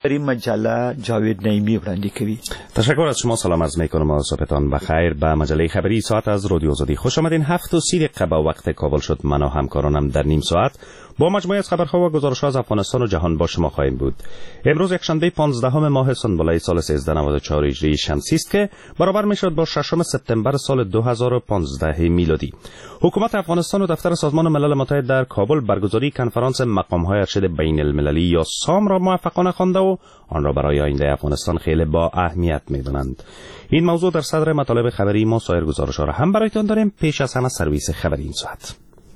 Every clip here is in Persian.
در این مجله جاوید نعیمی وړاندې کوي. تشکر از شما. سلام عرض میکنم. صبحتان بخیر. به مجله خبری ساعت از رادیو آزادی خوش آمدین. 7:30 به وقت کابل شد. من و همکارانم در نیم ساعت با مجموعه از خبرها و گزارش‌ها از افغانستان و جهان با شما خواهیم بود. امروز یکشنبه 15 ماه سنبله سال 1394 هجری شمسی است که برابر میشد با 6 سپتامبر سال 2015 میلادی. حکومت افغانستان و دفتر سازمان ملل متحد در کابل برگزاری کنفرانس مقام‌های ارشد بین المللی یا سام را موفقانه خوانده و آن را برای آینده افغانستان خیلی با اهمیت می‌دانند. این موضوع در صدر مطالب خبری ما. سایر گزارش‌ها را هم برایتان داریم. پیش از همه سرویس خبری این ساعت.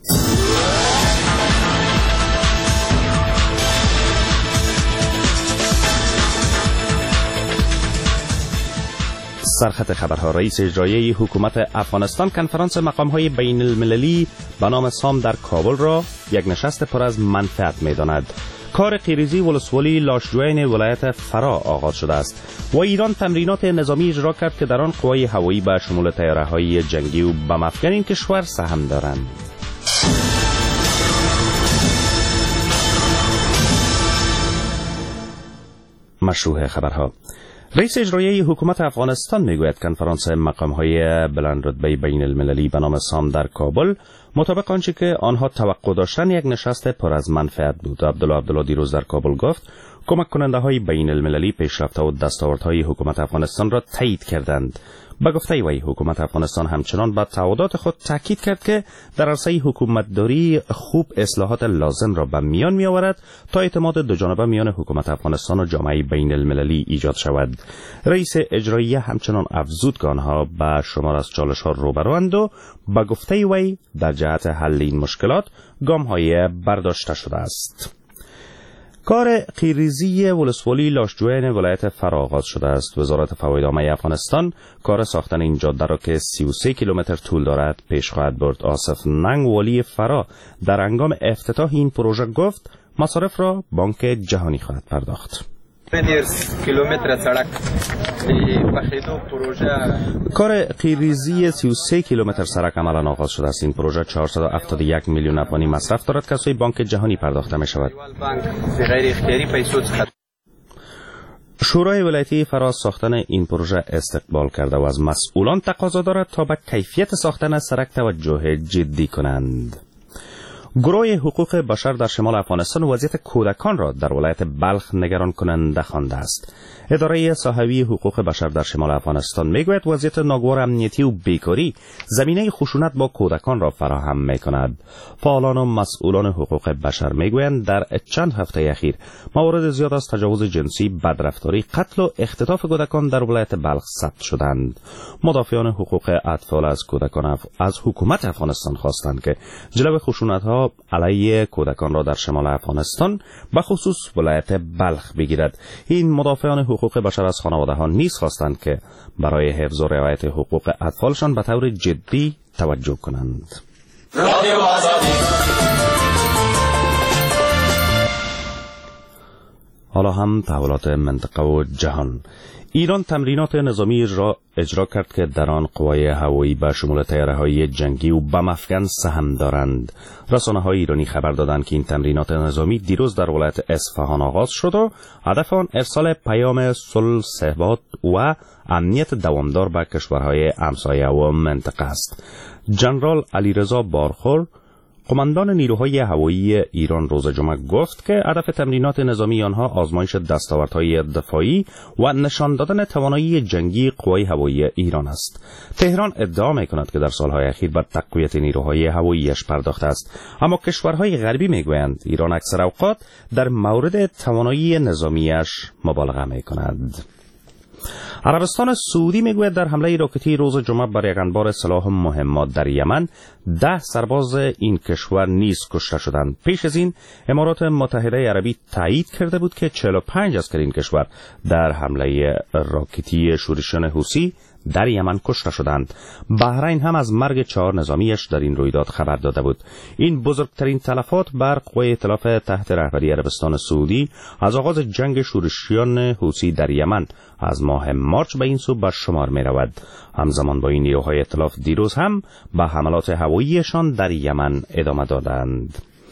سرخط خبرها. رئیس اجرایی حکومت افغانستان کنفرانس مقام‌های بین المللی به نام سام در کابل را یک نشست پر از منفعت می‌داند. کار قیریزی ولسوالی لاشجوین ولایت فرا آغاز شده است و ایران تمرینات نظامی اجرا کرد که در آن قوای هوایی به شمول طیاره‌های جنگی و بم افکن این کشور سهم دارند. مشروع خبرها. رئیس اجرایی حکومت افغانستان میگوید کنفرانس مقام‌های بلند رتبه بین المللی به نام سام در کابل مطابق آنچه که آنها توقع داشتن یک نشست پر از منفعت بود. عبدالله دیروز در کابل گفت کمک کننده های بین المللی پیشرفت و دستاوردهای حکومت افغانستان را تایید کردند. به گفته وی حکومت افغانستان همچنان بر تعهدات خود تاکید کرد که در عرصه حکومتداری خوب اصلاحات لازم را به میان می آورد تا اعتماد دوجانبه میان حکومت افغانستان و جامعه بین المللی ایجاد شود. رئیس اجرایی همچنان افزود که آنها به شمار از چالش‌ها روبروند و به گفته وی در جهت حل این مشکلات گام‌های برداشته شده است. کار قیریزی ولسوالی لاشجوین ولایت فرا آغاز شده است. وزارت فواید عامه افغانستان کار ساختن این جاده را که 33 کیلومتر طول دارد پیش خواهد برد. آصف ننگ والی فرا در هنگام افتتاح این پروژه گفت مصارف را بانک جهانی خواهد پرداخت. کار قیریزی 33 کیلومتر سرک عملا آغاز شده است. این پروژه 471 میلیون افغانی مصرف دارد که از سوی بانک جهانی پرداخته می شود. شورای ولایتی فرا ساختن این پروژه استقبال کرده و از مسئولان تقاضا دارد تا به کیفیت ساختن سرک توجه جدی کنند. گروه حقوق بشر در شمال افغانستان وضعیت کودکان را در ولایت بلخ نگران کننده خوانده است. اداره صحوی حقوق بشر در شمال افغانستان میگوید وضعیت ناگوار امنیتی و بیکاری زمینه خشونت با کودکان را فراهم میکند. فعالان و مسئولان حقوق بشر میگویند در چند هفته اخیر موارد زیاد از تجاوز جنسی، بدرفتاری، قتل و اختطاف کودکان در ولایت بلخ ثبت شدند. مدافعان حقوق اطفال از کودکان از حکومت افغانستان خواستند که جلو خشونت‌ها علیه کودکان را در شمال افغانستان به خصوص ولایت بلخ بگیرد. این مدافعان حقوق بشر از خانواده‌ها نیز خواستند که برای حفظ و رعایت حقوق اطفالشان به طور جدی توجه کنند. حالا هم تحولات منطقه و جهان. ایران تمرینات نظامی اجرا کرد که در آن قوای هوایی به شمول طیاره‌های جنگی و بم افکن سهم دارند. رسانه‌های ایرانی خبر دادند که این تمرینات نظامی دیروز در ولایت اصفهان آغاز شد و هدف آن ارسال پیام صلح، ثبات و امنیت دوامدار به کشورهای همسایه و منطقه است. ژنرال علیرضا بارخور قماندان نیروهای هوایی ایران روز جمعه گفت که هدف تمرینات نظامی آنها آزمایش دستاوردهای دفاعی و نشان دادن توانایی جنگی قوای هوایی ایران است. تهران ادعا می‌کند که در سالهای اخیر بر تقویت نیروهای هواییش پرداخته است، اما کشورهای غربی می‌گویند ایران اکثر اوقات در مورد توانایی نظامیش مبالغه می‌کند. عربستان سعودی میگوید در حمله راکتی روز جمعه بر یک انبار سلاح مهمات در یمن 10 سرباز این کشور نیز کشته شدند. پیش از این امارات متحده عربی تایید کرده بود که 45 عسکر این کشور در حمله راکتی شورشیان حوثی در یمن کشته شدند. بحرین هم از مرگ 4 نظامیش در این رویداد خبر داده بود. این بزرگترین تلفات بر قوای ائتلاف تحت رهبری عربستان سعودی از آغاز جنگ شورشیان حوثی در یمن از ماه مارچ به این سو به شمار می رود. همزمان با این نیروهای ائتلاف دیروز هم به حملات هواییشان در یمن ادامه دادند.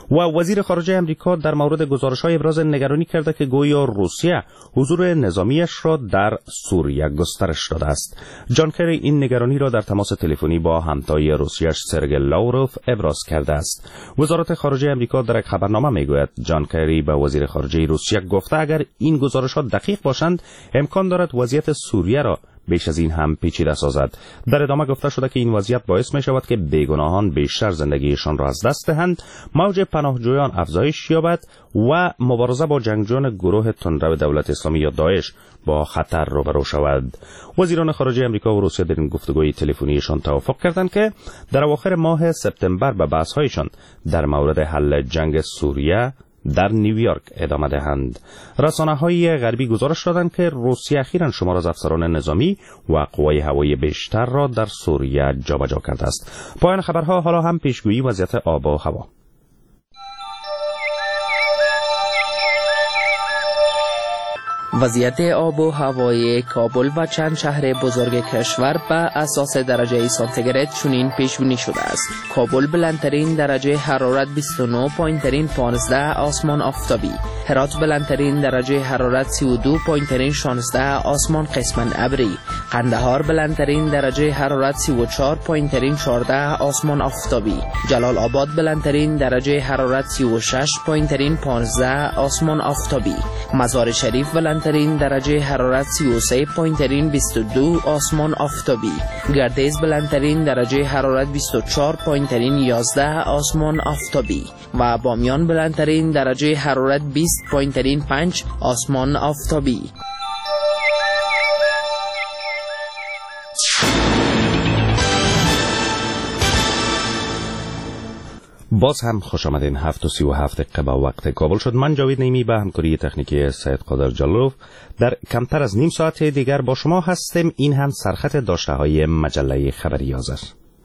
و وزیر خارجه امریکا در مورد گزارش‌های ابراز نگرانی کرده که گویا روسیه حضور نظامیش را در سوریه گسترش داده است. جان کری این نگرانی را در تماس تلفنی با همتای روسیه‌اش سرگئی لاوروف ابراز کرده است. وزارت خارجه امریکا در یک خبرنامه میگوید جان کری به وزیر خارجه روسیه گفته اگر این گزارش‌ها دقیق باشند امکان دارد وضعیت سوریه را بیش از این هم پیچیده سازد. در ادامه گفته شده که این وضعیت باعث می شود که بیگناهان بیشتر زندگیشان را از دست دهند، موج پناهجویان افزایش یابد و مبارزه با جنگجویان گروه تندرو دولت اسلامی یا داعش با خطر روبرو شود. وزیران خارجه امریکا و روسیه در این گفتگوی تلفنیشان توافق کردند که در اواخر ماه سپتامبر به بحث‌هایشان در مورد حل جنگ سوریه در نیویورک ادامه دهند. رسانه‌های غربی گزارش دادند که روسیه اخیراً شمار از افسران نظامی و قوای هوایی بیشتر را در سوریه جابجا کرده است. پایان خبرها حالا هم پیشگویی وضعیت آب و هوا. وضعیت آب و هوای کابل و چند شهر بزرگ کشور به اساس درجه سانتیگراد چنین پیش‌بینی شده است. کابل بلندترین درجه حرارت 29، پایین‌ترین 15 آسمان آفتابی. هرات بلندترین درجه حرارت 32، پایین‌ترین 16 آسمان قسماً ابری. قندهار بلندترین درجه حرارت 34، پایین‌ترین 14 آسمان آفتابی. جلال آباد بلندترین درجه حرارت 36، پایین‌ترین 15 آسمان آفتابی. مزار شریف بلندترین درجه حرارت 33، پایین‌ترین 22 آسمان آفتابی. گردیز بلندترین درجه حرارت 24، پایین‌ترین 11 آسمان آفتابی و بامیان بلندترین درجه حرارت 20، پایین‌ترین 5 آسمان آفتابی. باز هم خوش آمدین. 7:37 به وقت کابل شد. من جاوید نیمی به همکاری تکنیکی سید قادر جلالوف در کمتر از نیم ساعت دیگر با شما هستیم. این هم سرخط داشته های مجله خبری آذر.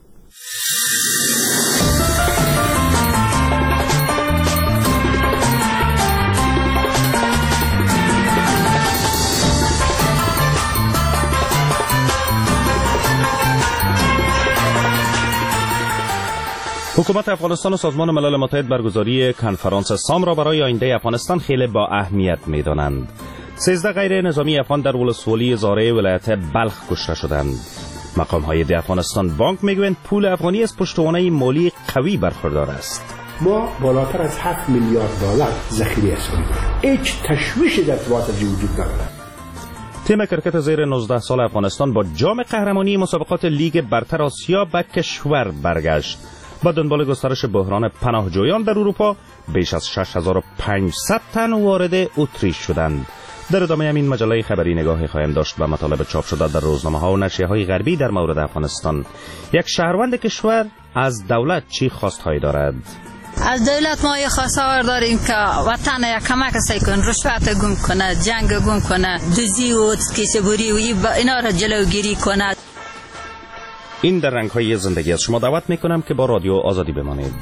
حکومت افغانستان و سازمان ملل متحد برگزاری کنفرانس سام را برای آینده افغانستان خیلی با اهمیت می‌دانند. 13 غیر نظامی افغان در ولسوالی زاره ولایت بلخ کشته شدند. مقام‌های ده افغانستان بانک میگویند پول افغانی از پشتوانه مالی قوی برخوردار است. ما بالاتر از 7 میلیارد دلار ذخیره اسعاری داریم. هیچ تشویشی در ارتباط وجود ندارد. تیم کرکت زیر 19 سال افغانستان با جام قهرمانی مسابقات لیگ برتر آسیا به کشور برگشت. با دنبال گسترش بحران پناهجویان در اروپا بیش از 6500 تن وارد اتریش شدند. در ادامه همین مجله خبری نگاهی خواهیم داشت به مطالب چاپ شده در روزنامه‌ها و نشریه‌های غربی در مورد افغانستان. یک شهروند کشور از دولت چی خواست‌هایی دارد؟ از دولت ما یه خواستار داریم که وطن یک کمک سیکن، رشوت گم کنه، جنگ گم کنه، دزدی و کیسه‌بری و اینا را جلوگیری کنه. این در رنگ‌های زندگی از شما دعوت می‌کنم که با رادیو آزادی بمانید.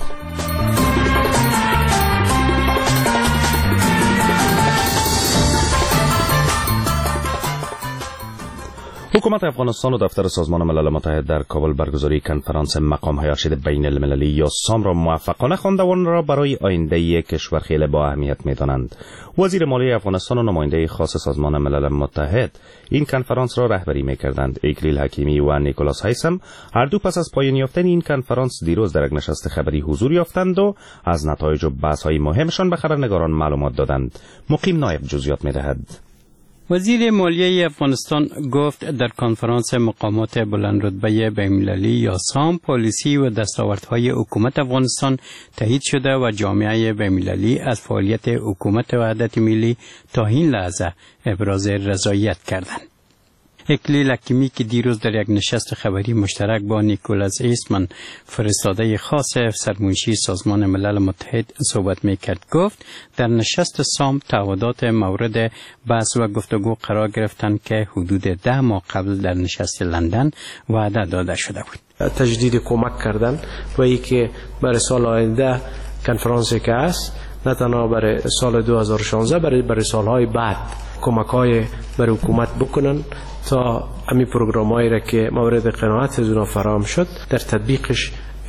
حکومت افغانستان و دفتر سازمان ملل متحد در کابل برگزاری کنفرانس مقام‌های ارشد بین المللی یا سام را موفقانه خواند و آن را برای آینده کشور خیلی با اهمیت می‌دانند. وزیر مالی افغانستان و نماینده خاص سازمان ملل متحد این کنفرانس را رهبری می‌کردند. اکلیل حکیمی و نیکولاس هیثم هر دو پس از پایان یافتن این کنفرانس دیروز در یک نشست خبری حضور یافتند و از نتایج و بحث‌های مهمشان به خبرنگاران معلومات دادند. مقیم نایب جزئیات می‌دهد. وزیر مالیه افغانستان گفت در کنفرانس مقامات بلندرتبه بین‌المللی یا سام پالیسی و دستاوردهای حکومت افغانستان تایید شده و جامعه بین‌المللی از فعالیت حکومت وحدت ملی تا این لحظه ابراز رضایت کردند. اکلیل حکیمی که دیروز در یک نشست خبری مشترک با نیکولاس هیثم فرستاده خاص سرمنشی سازمان ملل متحد صحبت میکرد گفت در نشست سام تعهدات مورد بحث و گفتگو قرار گرفتند که حدود 10 ماه قبل در نشست لندن وعده داده شده بود. تجدید کمک کردن و ای که برای سال آینده کنفرانسی که است نه تنها برای سال 2016 برای سالهای بعد کمک‌های برای حکومت بکنن تا امی پروگرام‌هایی را که مورد قناعت از اونا فراهم شد در تطبیقش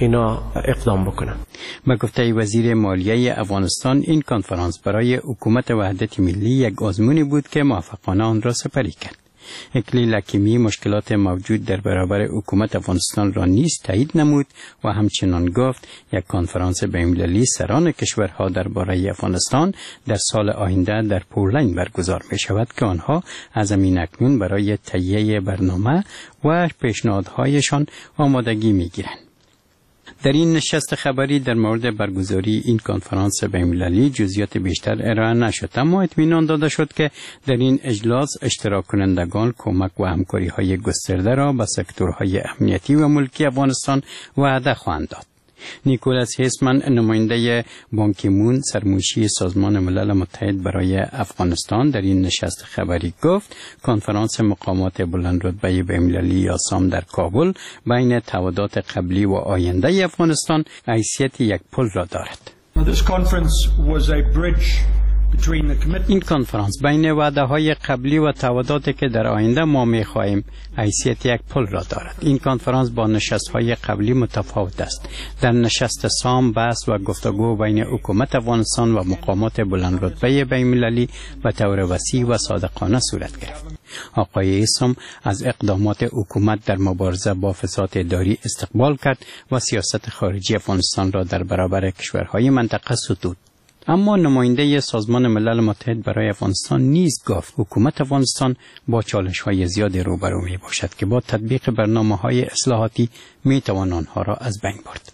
اینا اقدام بکنن. به گفته وزیر مالیه افغانستان این کنفرانس برای حکومت وحدت ملی یک آزمونی بود که موفقانه آن را سپری کرد. اکلیل حکیمی مشکلات موجود در برابر حکومت افغانستان را نیز تایید نمود و همچنان گفت یک کنفرانس بین‌المللی سران کشورها درباره افغانستان در سال آینده در پولند برگزار می شود که آنها از همین اکنون برای تهیه برنامه و پیشنهادهایشان آمادگی می گیرند. در این نشست خبری در مورد برگزاری این کنفرانس بین‌المللی جزئیات بیشتر ارائه نشد، اما اطمینان داده شد که در این اجلاس اشتراک کنندگان کمک و همکاری‌های گسترده را به سکتورهای امنیتی و ملکی افغانستان وعده خواهند داد. نیکولاس هیسمن نماینده بان کی مون سرمنشی سازمان ملل متحد برای افغانستان در این نشست خبری گفت کنفرانس مقامات بلندرتبه بین‌المللی یاسام در کابل بین تعهدات قبلی و آینده افغانستان حیثیت یک پل را دارد. این کنفرانس بین وعده‌های قبلی و تعهداتی که در آینده ما می‌خواهیم حیثیت یک پل را دارد. این کنفرانس با نشست‌های قبلی متفاوت است. در نشست سام بحث و گفتگو بین حکومت افغانستان و مقامات بلندرتبه بین‌المللی به طور وسیع و صادقانه صورت گرفت. آقای ایسم از اقدامات حکومت در مبارزه با فساد اداری استقبال کرد و سیاست خارجی افغانستان را در برابر کشورهای منطقه ستود. اما نماینده سازمان ملل متحد برای افغانستان نیز گفت حکومت افغانستان با چالش‌های زیادی روبرو می باشد که با تطبیق برنامه‌های اصلاحاتی می توان آنها را از بین برد.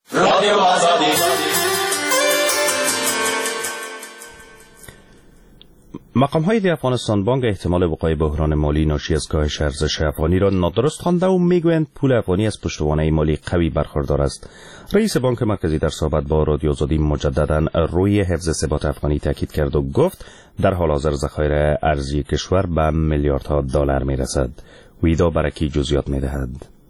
مقام‌های افغانستان بانک احتمال وقوع بحران مالی ناشی از کاهش ارزش افغانی را نادرست خوانده و میگویند پول افغانی از پشتوانه مالی قوی برخوردار است. رئیس بانک مرکزی در صحبت با رادیو آزادی مجددا روی حفظ ثبات افغانی تاکید کرد و گفت در حال حاضر ذخایر ارزی کشور به میلیاردها دلار میرسد. ویدا برکی جزئیات میدهد.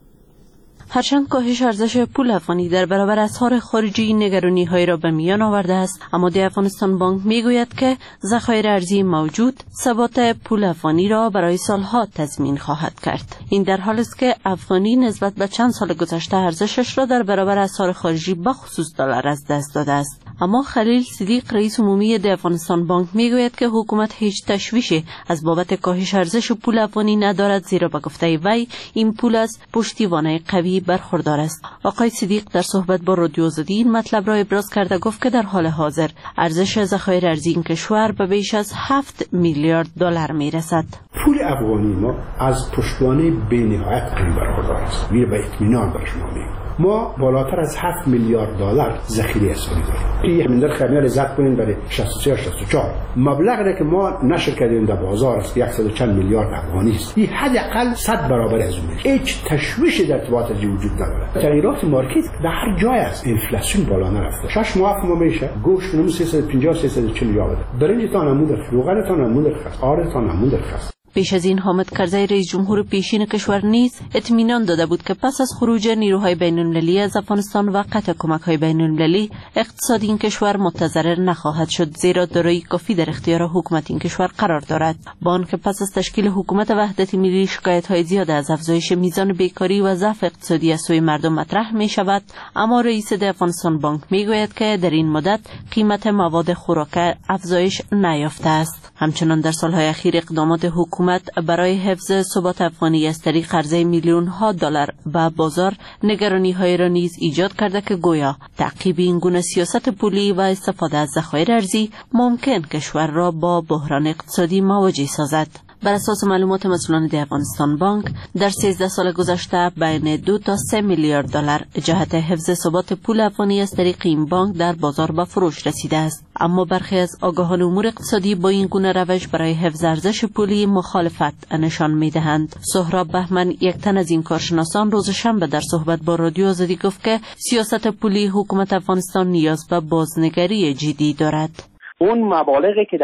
هرچند کاهش ارزش پول افغانی در برابر اسعار خارجی نگرانی‌های را به میان آورده است، اما دی افغانستان بانک میگوید که ذخایر ارزی موجود ثبات پول افغانی را برای سالها تضمین خواهد کرد. این در حالی است که افغانی نسبت به چند سال گذشته ارزشش را در برابر اسعار خارجی بخصوص دلار از دست داده است. اما خلیل صدیق رئیس عمومی دی افغانستان بانک میگوید که حکومت هیچ تشویشی از بابت کاهش ارزش پول افغانی ندارد، زیرا به گفته وی این پول از پشتیبانی قوی برخوردار است. آقای صدیق در صحبت با رادیو آزادی این مطلب را ابراز کرده گفت که در حال حاضر ارزش ذخایر ارزی این کشور به بیش از 7 میلیارد دلار میرسد. پول افغانی ما از پشتوانه بی‌نهایت قوی برخوردار است. میره به اطمینان بر شما میگم. ما بالاتر از 7 میلیارد دلار ذخیره اسعاری داریم. این مندر خمیار لذت کنین برای 63 یا 64 مبلغی که ما نشر کردیم در بازار است 100 چند میلیارد افغانی است. این حداقل 100 برابر از اون است. هیچ تشویشی در ارتباط از وجود نداره. تغییرات مارکت در هر جای است. انفلاسیون بالا نرفته. 6 ماه ما میشه گوشت نمو 350 340 یا بده. برنجتان هم مونده، روغنتان هم مونده، آردتان هم مونده. پیش از این حامد کرزی رئیس جمهور پیشین کشور نیز اطمینان داده بود که پس از خروج نیروهای بین‌المللی از افغانستان و قطع کمک‌های بین‌المللی اقتصاد این کشور متضرر نخواهد شد، زیرا دارایی کافی در اختیار حکومت این کشور قرار دارد. بانک پس از تشکیل حکومت وحدت ملی شکایت‌های زیاد از افزایش میزان بیکاری و ضعف اقتصادی از سوی مردم مطرح می‌شود، اما رئیس افغانستان بانک می‌گوید که در این مدت قیمت مواد خوراکی افزایش نیافته است. همچنان در سال‌های اخیر اقدامات حکومت برای حفظ ثبات افغانی از طریق قرضه میلیون‌ها دلار به بازار نگرانی‌های را نیز ایجاد کرده که گویا تعقیب این گونه سیاست پولی و استفاده از ذخایر ارزی ممکن کشور را با بحران اقتصادی مواجه سازد. بر اساس معلومات مسئولان دی افغانستان بانک در 13 سال گذشته بین 2 تا 3 میلیارد دلار جهت حفظ ثبات پول افغانی از طریق این بانک در بازار به فروش رسیده است. اما برخی از آگاهان امور اقتصادی با این گونه روش برای حفظ ارزش پولی مخالفت نشان می‌دهند. سهراب بهمن، یک تن از این کارشناسان، روز شنبه در صحبت با رادیو آزادی گفت که سیاست پولی حکومت افغانستان نیاز به بازنگری جدی دارد. اون مبالغی که در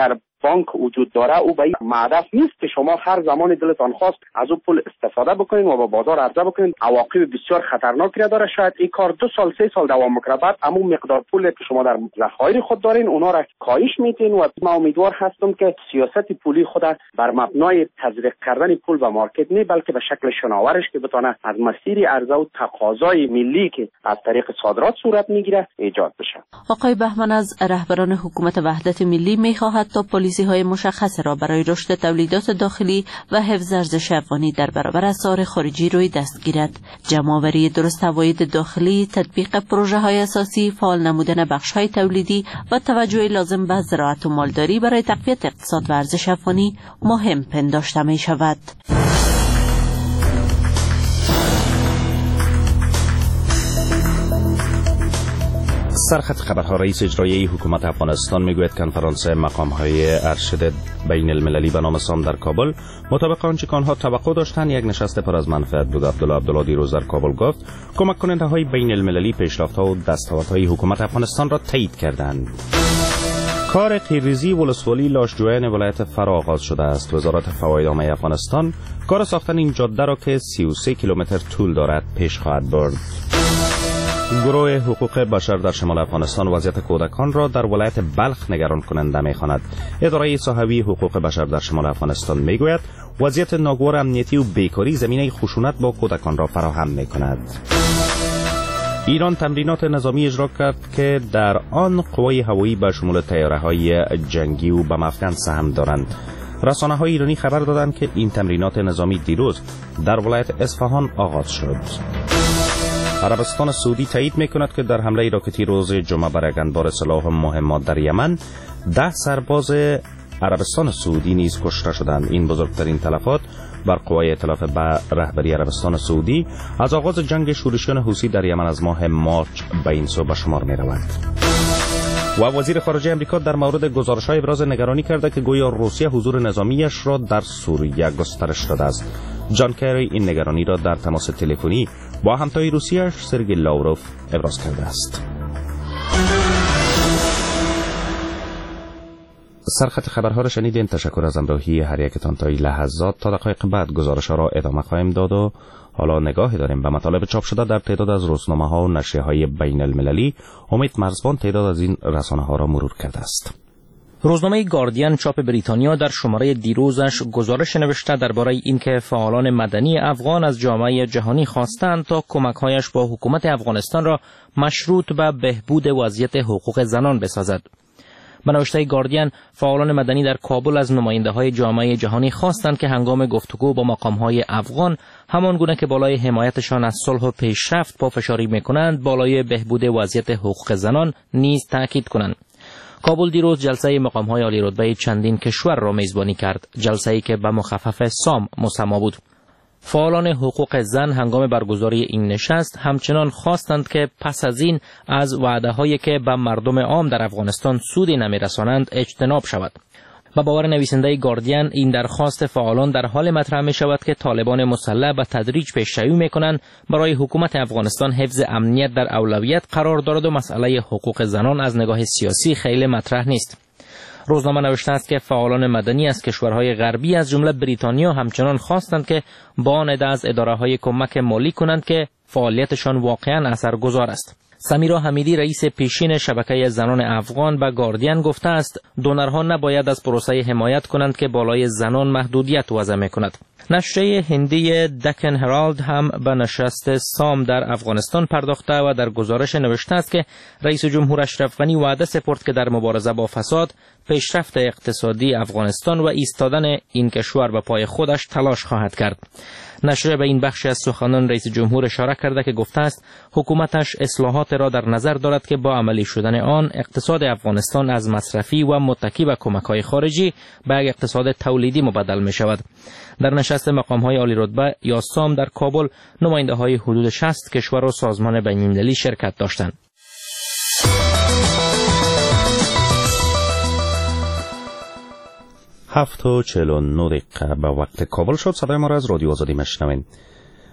بانک وجود داره، او به این هدف نیست که شما هر زمان دلتان خواست از او پول استفاده بکنین و به بازار عرضه بکنین. عواقب بسیار خطرناکی داره. شاید این کار 2 سال 3 سال دوام بکنه، بعد همون مقدار پول که شما در ذخایر خود دارین اونا را کاهش میتین. و من امیدوار هستم که سیاست پولی خود بر مبنای تزریق کردن پول به مارکت نه، بلکه به شکل شناورش که بتونه از مسیر عرضه و تقاضای ملی که از طریق صادرات صورت میگیره ایجاد بشه. آقای بهمن از رهبران حکومت وحدت ملی میخواهد تا پالیسی‌های مشخص را برای رشد تولیدات داخلی و حفظ ارزش افغانی در برابر اسعار خارجی روی دست گیرد. جمع‌آوری درست عواید داخلی، تطبیق پروژه‌های اساسی، فعال نمودن بخش‌های تولیدی و توجه لازم به زراعت و مالداری برای تقویت اقتصاد و ارزش افغانی مهم پنداشته می‌شود. سرخط خبرها. رئیس اجرایی حکومت افغانستان میگوید کنفرانس مقام‌های ارشد بین المللی به نام سام در کابل مطابق آنچه که آنها توقع داشتند یک نشست پر از منفعت بود. عبدالله دیروز در کابل گفت کمک کننده‌های بین المللی پیشرفت‌ها و دستاوردهای حکومت افغانستان را تایید کردند. کار قیریزی ولسوالی لاشجویان ولایت فرا آغاز شده است. وزارت فواید عامه افغانستان کار ساختن این جاده را که 33 کیلومتر طول دارد پیش خواهد برد. گروه حقوق بشر در شمال افغانستان وضعیت کودکان را در ولایت بلخ نگران کننده می‌خواند. اداره صحوی حقوق بشر در شمال افغانستان میگوید وضعیت ناگوار امنیتی و بیکاری زمینه خشونت با کودکان را فراهم می‌کند. ایران تمرینات نظامی اجرا کرد که در آن قوای هوایی به شمول طیاره‌های جنگی و بم افکن سهم دارند. رسانه‌های ایرانی خبر دادند که این تمرینات نظامی دیروز در ولایت اصفهان آغاز شد. عربستان سعودی تایید می‌کند که در حمله راکتی روز جمعه بر یک انبار سلاح مهمات در یمن 10 سرباز عربستان سعودی نیز کشته شدند. این بزرگترین تلفات بر قوای ائتلاف به رهبری عربستان سعودی از آغاز جنگ شورشیان حوثی در یمن از ماه مارچ به این سو به شمار می‌رود. و وزیر خارجه امریکا در مورد گزارش‌های ابراز نگرانی کرده که گویا روسیه حضور نظامیش را در سوریه گسترش داده است. جان کری این نگرانی را در تماس تلفنی با همتای روسیه‌اش سرگئی لاوروف ابراز کرده است. سرخط خبرها را شنیدین. تشکر از همراهی هر یکتان تا این لحظات. تا دقایق بعد گزارش‌ها را ادامه خواهیم داد و حالا نگاهی داریم به مطالب چاپ شده در تعداد از روزنامه‌ها و نشریه‌های بین المللی. امید مرزبان تعداد از این رسانه‌ها را مرور کرده است. روزنامه گاردین چاپ بریتانیا در شماره دیروزش گزارش نوشته درباره اینکه فعالان مدنی افغان از جامعه جهانی خواستند تا کمک‌هایش با حکومت افغانستان را مشروط به بهبود وضعیت حقوق زنان بسازد. به نوشته گاردین، فعالان مدنی در کابل از نماینده‌های جامعه جهانی خواستند که هنگام گفتگو با مقام‌های افغان همان گونه که بالای حمایتشان از صلح و پیشرفت پافشاری می‌کنند، بالای بهبود وضعیت حقوق زنان نیز تاکید کنند. کابل دیروز جلسه مقام‌های عالی رتبه چندین کشور را میزبانی کرد، جلسه‌ای که به مخفف سام مسما بود. فعالان حقوق زن هنگام برگزاری این نشست همچنان خواستند که پس از این از وعده‌هایی که به مردم عام در افغانستان سودی نمی‌رسانند اجتناب شود. با باور نویسنده گاردین، این درخواست فعالان در حال مطرح می شود که طالبان مسلح به تدریج پیشروی می کنند برای حکومت افغانستان حفظ امنیت در اولویت قرار دارد و مسئله حقوق زنان از نگاه سیاسی خیلی مطرح نیست. روزنامه نوشته است که فعالان مدنی از کشورهای غربی از جمله بریتانیا همچنان خواستند که با آن عده از اداره‌های کمک مالی کنند که فعالیتشان واقعاً اثرگذار است. سمیرا حمیدی رئیس پیشین شبکه زنان افغان به گاردین گفته است دونرها نباید از پروسه حمایت کنند که بالای زنان محدودیت وضع می‌کند. نشریه هندی دکن هرالد هم به نشست سام در افغانستان پرداخته و در گزارش نوشته است که رئیس جمهور اشرف غنی وعده سپرد که در مبارزه با فساد، پیشرفت اقتصادی افغانستان و ایستادن این کشور به پای خودش تلاش خواهد کرد. نشریه به این بخش از سخنان رئیس جمهور اشاره کرده که گفته است حکومتش اصلاحات را در نظر دارد که با عملی شدن آن اقتصاد افغانستان از مصرفی و متکی به کمک‌های خارجی به یک اقتصاد تولیدی مبدل می شود. در نشست مقام‌های عالی رتبه یا سام در کابل نماینده‌های حدود 60 کشور و سازمان بین‌المللی شرکت داشتند. 7:49 به وقت کابل شد. صدای ما را از رادیو آزادی میشنوید.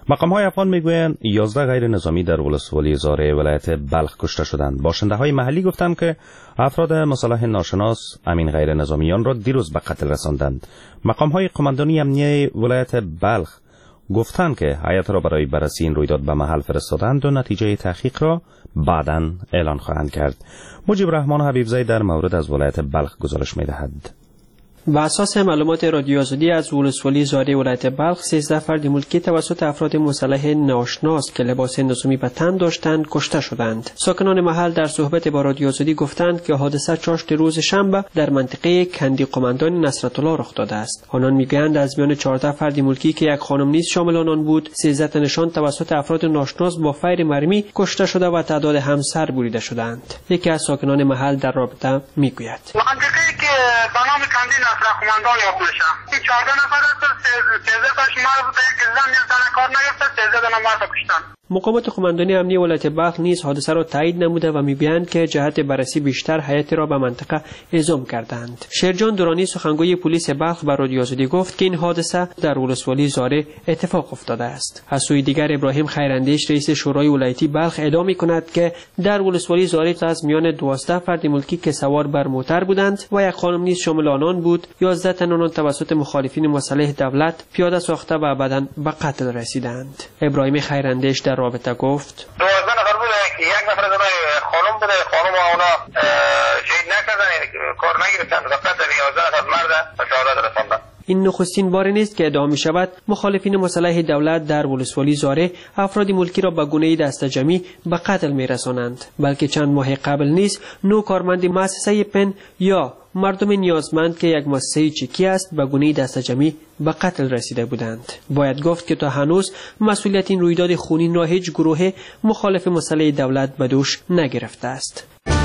مقام‌های افغان میگویند 11 غیر نظامی در ولسوالی زاره ولایت بلخ کشته شدند. باشنده‌های محلی گفتند که افراد مسلح ناشناس امین غیر نظامیان را دیروز به قتل رساندند. مقام‌های قماندانی امنیه ولایت بلخ گفتند که هیئت را برای بررسی این رویداد به محل فرستادند و نتیجه تحقیق را بعداً اعلان خواهند کرد. مجیب رحمان حبیبزی در مورد از ولایت بلخ گزارش می‌دهد. بر اساس معلومات رادیو آزادی از ولسوالی زاره ولایت بلخ 13 فرد ملکی توسط افراد مسلح ناشناس که لباس نظامی به تن داشتند کشته شدند. ساکنان محل در صحبت با رادیو آزادی گفتند که حادثه چاشت روز شنبه در منطقه کندی قماندان نصرت الله رخ داده است. آنان میگویند از میان 14 فرد ملکی که یک خانم نیز شامل آنان بود، 13 تنشان توسط افراد ناشناس با فیر مرمی کشته شده و تعداد همسر بریده شدند. یکی از ساکنان محل در رابطه میگوید: منطقه‌ای که به نام کندی قماندان یافت میشه. این 14 نفر است، 13 تاش مرد بود، یک زن یک زن کار نگرفته، 13 تا مرد کشتن. مقامات قماندانی امنیه ولایت بلخ نیز حادثه را تایید نموده و می‌گویند که جهت بررسی بیشتر هیئت را به منطقه اعزام کردند. شیرجان دورانی سخنگوی پلیس بلخ به رادیو آزادی گفت که این حادثه در ولسوالی زاره اتفاق افتاده است. از سوی دیگر ابراهیم خیراندیش رئیس شورای ولایتی بلخ ادعا می‌کند که در ولسوالی زاره از میان 12 فرد ملکی که سوار بر موتر بودند و یک خانم نیز شامل آنان بود، 11 تن آنان توسط مخالفین مسلح دولت پیاده ساخته و بعداً به قتل رسیدند. ابراهیم خیراندیش در رابطه گفت: 12 نفر بوده، یک نفر از خانم بوده، خانم اونا شهید نکردن، کار نگرفتن، فقط 11 نفر مرد به شهادت رساندن. این نخستین بار نیست که ادعا می شود مخالفین مسلح دولت در ولسوالی زاره افراد ملکی را به گونه دست جمعی به قتل می رسانند، بلکه چند ماه قبل نیز 9 کارمند مؤسسه پن یا مردم نیازمند که یک مؤسسه چکی است به گونه دست جمعی به قتل رسیده بودند. باید گفت که تا هنوز مسئولیت این رویداد خونین را هیچ گروه مخالف مسلح دولت به دوش نگرفته است.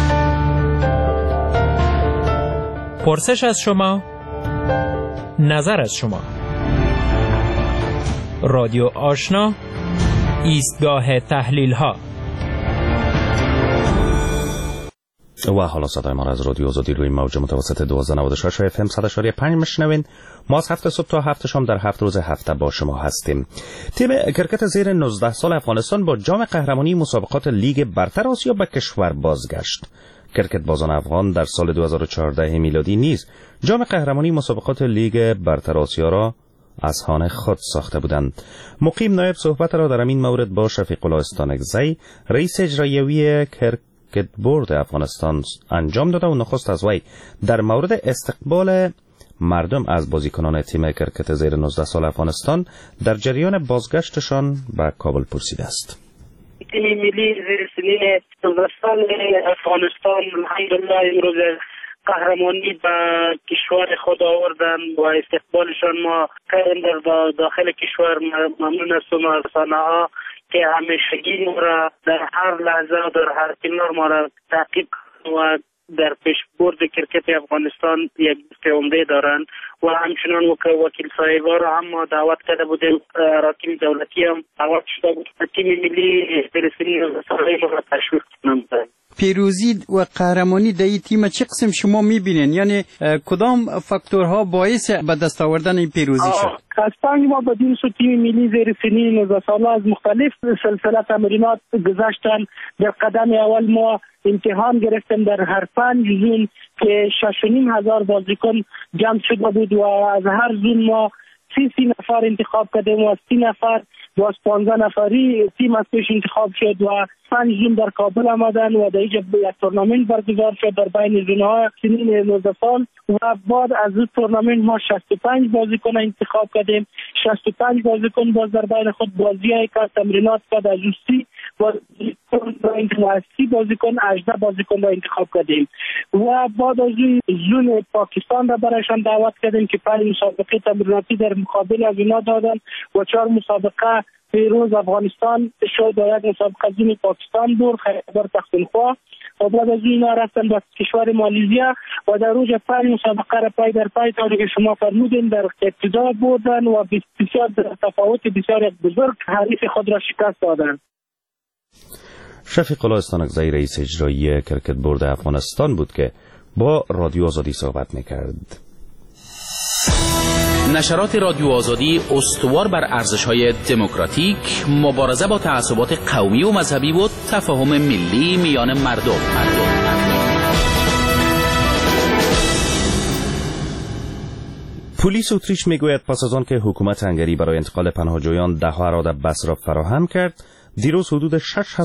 پرسش از شما، نظر از شما. رادیو آشنا، ایستگاه تحلیل ها. و حالا صدای ما را از رادیو آزادی روی موج متوسط 1296 FM 100.5 میشنوین. ما از 7 صبح تا 7 شام در 7 روز هفته با شما هستیم. تیم کرکت زیر 19 سال افغانستان با جام قهرمانی مسابقات لیگ برتر آسیا به کشور بازگشت. کرکت بازان افغان در سال 2014 میلادی نیز جام قهرمانی مسابقات لیگ برتر آسیا را از خانه خود ساخته بودند. مقیم نایب صحبت را در این مورد با شفیق الله استانکزی رئیس اجرایی کرکت بورد افغانستان انجام داده و نخست از وی در مورد استقبال مردم از بازیکنان تیم کرکت زیر 19 سال افغانستان در جریان بازگشتشان به کابل پرسیده است. تیم ملی زیر سنین 19 سال افغانستان الحمدلله امروز قهرمانی به کشور خود آوردن و استقبالشان ما کردیم در داخل کشور. ممنون هستم از رسانه‌ها که همیشگی ما را در هر لحظه و در هر کنار ما را تعقیب و در پیشبرد کرکت افغانستان یک دست عمده دارند و همچنان وکیل صاحبا را هم ما دعوت کرده بودیم، اراکین دولتی هم دعوت شده بود تیم ملی فلسطینی سالهای ما را تشویق کنند. پیروزی و قهرمانی در این تیم چه قسم شما میبینین؟ یعنی کدام فاکتورها باعث به دست آوردن این پیروزی شد؟ از پنج ماه بعد تیم ملی زیر سنین 19 ساله از مختلف سلسله تمرینات گذشتن. در قدم اول ما امتحان گرفتیم در هر 5 زون که 6,500 بازیکن جمع شده بود و از هر زون ما 30 نفر انتخاب کردیم و از 30 نفر باز 15 نفری تیم از پیش انتخاب شد و 5 زون در کابل آمدن و در اینجا یک تورنمنت برگزار شد در بین زون‌های سنین 19 سال و بعد از این تورنمنت ما 65 بازیکن انتخاب کردیم. 65 بازیکن باز در بین خود بازی‌های که تمرینات کرد از 30 بازیکن 18 بازیکن را انتخاب کردیم و بعد از زون پاکستان را برایشان دعوت کردیم که 5 مسابقه تمریناتی در مقابل از اینا دادن و 4 مسابقه پیروز افغانستان شد و یک مسابقه زون پاکستان بود خیبر پختونخوا و بعد از اینا رفتن به کشور مالزیا و در روز 5 مسابقه را پای در پای طوری که شما فرمودین در ابتدا بودن و بسیار تفاوت بسیار بزرگ حریف خود را شکست دادن. شفیق الله استانکزی رئیس اجرایی کرکت بورد افغانستان بود که با رادیو آزادی صحبت میکرد. نشرات رادیو آزادی استوار بر ارزش‌های دموکراتیک، مبارزه با تعصبات قومی و مذهبی و تفاهم ملی میان مردم. پلیس اتریش میگوید پس از آن که حکومت هنگری برای انتقال پناهجویان ده‌ها رادبس را فراهم کرد، دیروز حدود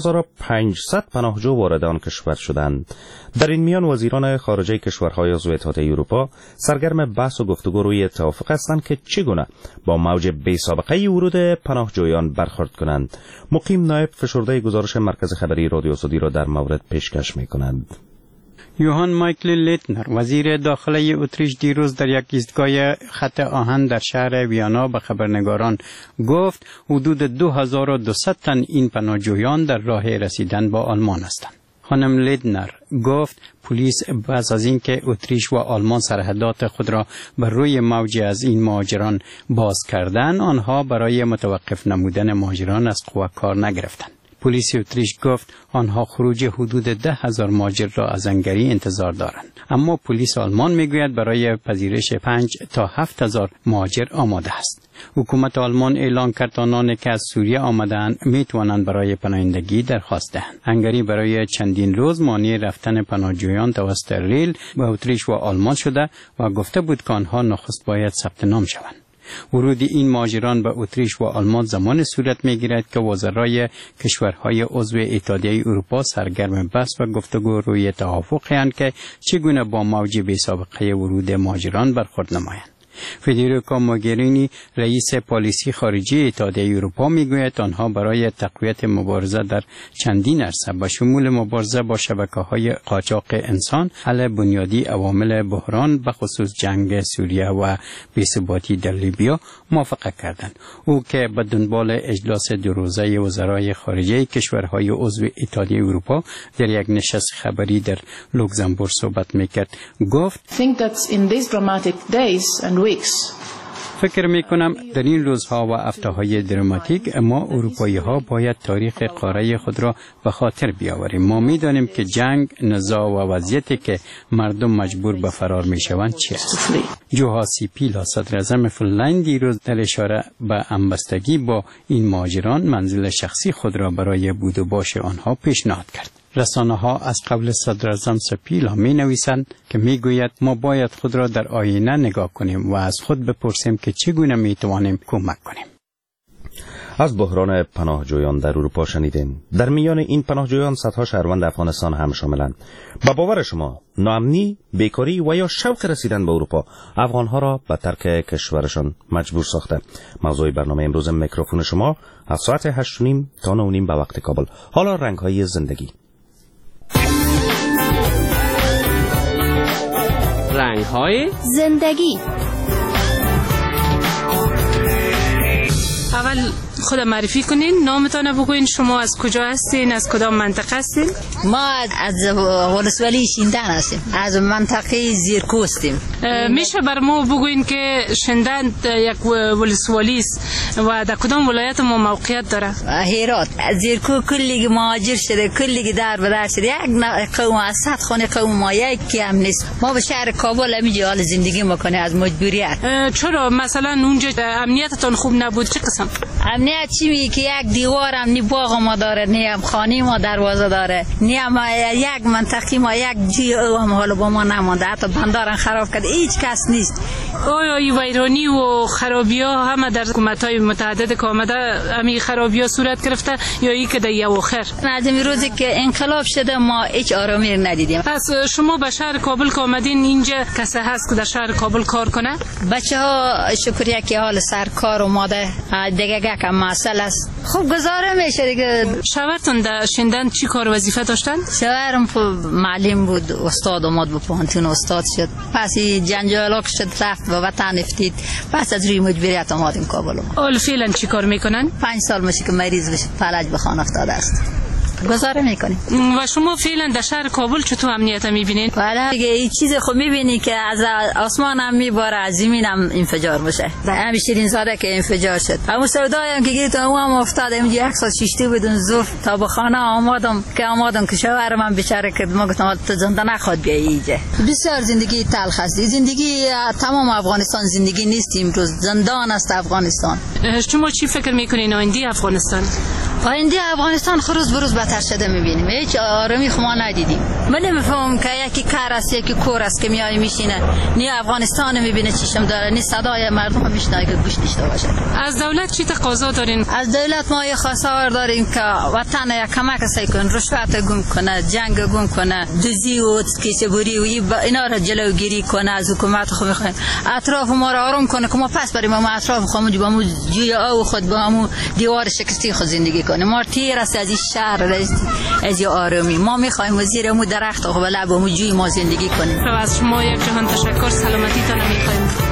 6500 پناهجو وارد آن کشور شدند. در این میان وزیران خارجه کشورهای عضو اتحادیه اروپا سرگرم بحث و گفتگو روی توافق هستند که چگونه با موج بی‌سابقه ورود پناهجویان برخورد کنند. مقیم نایب فشرده گزارش مرکز خبری رادیو آزادی را در مورد پیشکش می‌کنند. یوهان مایکل لیتنر وزیر داخلی اتریش دیروز در یک ایستگاه خط آهن در شهر ویانا به خبرنگاران گفت حدود 2200 تن این پناهجویان در راه رسیدن به آلمان هستند. خانم لیتنر گفت پلیس پس از اینکه اتریش و آلمان سرحدات خود را بر روی موج از این مهاجران باز کردند، آنها برای متوقف نمودن مهاجران از قوه کار نگرفتند. پلیس اتریش گفت آنها خروج حدود 10,000 مهاجر را از هنگری انتظار دارند، اما پلیس آلمان میگوید برای پذیرش 5 تا 7,000 مهاجر آماده است. حکومت آلمان اعلام کرد آنانی که از سوریه آمدند میتوانند برای پناهندگی درخواست دهند. هنگری برای چندین روز مانع رفتن پناهجویان توسط ریل به اتریش و آلمان شده و گفته بود که آنها نخست باید ثبت نام شوند. ورود این مهاجران به اتریش و آلمان زمان صورت می‌گیرد که وزرای کشورهای عضو اتحادیه اروپا سرگرم بحث و گفتگو روی توافقی اند که چگونه با موج بی‌سابقه ورود مهاجران برخورد نمایند. فدریکا موگرینی رئیس پالیسی خارجی اتحادیه اروپا میگوید آنها برای تقویت مبارزه در چندین عرصه به شمول مبارزه با شبکه‌های قاچاق انسان، حل بنیادی عوامل بحران به خصوص جنگ سوریه و بی‌ثباتی در لیبیا موافقت کردند. او که به دنبال اجلاس دو روزه وزرای خارجه کشورهای عضو اتحادیه اروپا در یک نشست خبری در لوکزامبورگ صحبت میکرد گفت فکر می کنم در این روزها و هفته‌های دراماتیک ما اروپایی ها باید تاریخ قاره خود را به خاطر بیاوریم. ما می دانیم که جنگ، نزاع و وضعیتی که مردم مجبور به فرار می شوند چی است. جوها سیپیلا صدر اعظم فنلند دیروز در اشاره به همبستگی با این مهاجران منزل شخصی خود را برای بود و باش آنها پیشنهاد کرد. رسانه ها از قبل صدر اعظم سپیلا می نویسند که می گوید ما باید خود را در آینه نگاه کنیم و از خود بپرسیم که چگونه می توانیم کمک کنیم. از بحران پناهجویان در اروپا شنیدین. در میان این پناهجویان صدها شهروند افغانستان هم شاملند. با باور شما ناامنی، بیکاری و یا شوق رسیدن به اروپا افغانها را به ترک کشورشان مجبور ساخته. موضوع برنامه امروز میکروفون شما از ساعت 8:30 تا 9:30 به وقت کابل. حالا رنگ‌های زندگی. رنگ‌های زندگی. اول خود معرفی کنین، نامتان بگوین، شما از کجا هستین، از کدام منطقه هستین؟ ما از ولسوالی شیندن هستیم، از منطقه زیرکو هستیم. میشه بر ما بگوین که شیندن یک ولسوالی است و در کدام ولایت ما موقعیت داره؟ هرات. زیرکو کلی مهاجر شده، کلی در بدر شده، یک قوم از 100 خانه قوم ما یکی هم نیست. ما به شهر کابل همینجا حال زندگی میکنه از مجبوریت. چرا مثلا اونجا امنیتتون خوب نبود؟ چه قسم؟ امنیت چی میگه که یک دیوار هم نی باغ ما داره، نی هم خانه ما دروازه داره، نی هم یک منطقه ما یک جی هم حالا با ما نمونده، حتی بندارن خراب کرد، هیچ کس نیست. آیا این ویرانی و خرابی ها همه در حکومت‌های متعدد که آمده همین خرابی ها صورت گرفته یا ای که در اواخر؟ از این روزی که انقلاب شده ما هیچ آرامی ندیدیم. پس شما به شهر کابل که آمدین، اینجا کسی هست که در شهر کابل کار کنه؟ بچه‌ها شکریه که حال سرکار اومده، دیگه کم مسئله است. خوب گزاره میشه دیگه. شوهرتون در شیندن چی کار وظیفه داشتن؟ شوهرم معلم بود، استاد اومد به پانتون استاد شد، پس جنجال شد رفت و وطن افتید، پس از روی مجبوریت آمدیم کابل. اول فعلا چی کار میکنن؟ 5 سال میشه که مریض بشه، فلج به خانه افتاده است. گزاره میکنیم. و شما فعلا در شهر کابل چطور امنیت میبینید؟ والا دیگه این چیز خوب میبینی که از آسمان هم میباره، از زمین هم انفجار میشه. همین شیرین زاده که انفجار شد. همون سودای هم که گیت هم افتاد، اینجا یک سال شیشته بدون ظرف تا به خانه آمادم که شوهر من بیچاره که ما گفتم تو زنده نخواد بیای اینجا. بسیار زندگی تلخ است. زندگی تمام افغانستان زندگی نیست، امروز زندان است افغانستان. شما چی فکر میکنین آینده افغانستان؟ آینده افغانستان روز به روز بدتر شده میبینیم. هیچ آرامی ما ندیدیم. من نمیفهمم که یکی کار است یکی کور است که میای میشینه، نی افغانستان میبینه چشم داره، نی صدای مردم میشنوه که گوش داشته باشه. از دولت چی تقاضا دارین؟ از دولت ما یه خواستار داریم که وطن یک کمک سعی کنه، رشوت گم کنه، جنگ گم کنه، دزدی و کیسه‌بری و اینا را جلوگیری کنه. از حکومت خو میخوایم اطراف ما را آروم کنه که ما پس بریم ما اطراف خودمون با مو جوی او خود با همون دیوار شکستی خود زندگی کنیم. ما تیر است از این شهر از آرامی. ما میخوایم وزیر مو درخت خو بلا با مو جوی ما زندگی کنیم. از شما یک جهان تشکر، سلامتی تان میخوایم.